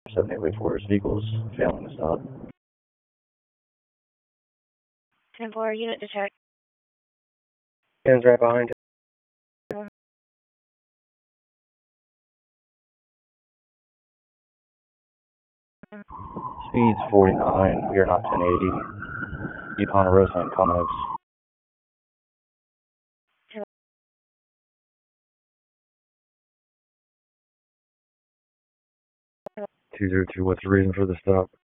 7884 vehicles failing to stop. 10-4, unit detect. Hands right behind you. Speed's 49. We are not 1080. Deep Ponderosa and Comox. 202, what's the reason for the stop?